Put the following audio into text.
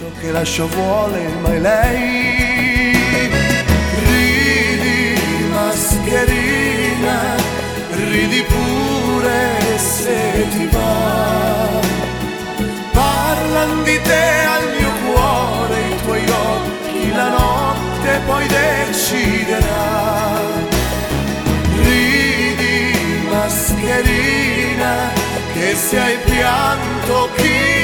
ciò che lascio vuole mai lei. Ridi mascherina, ridi pure se ti va. Parlan di te al mio cuore, i tuoi occhi la notte poi deciderà. Ridi mascherina, che se hai pianto chi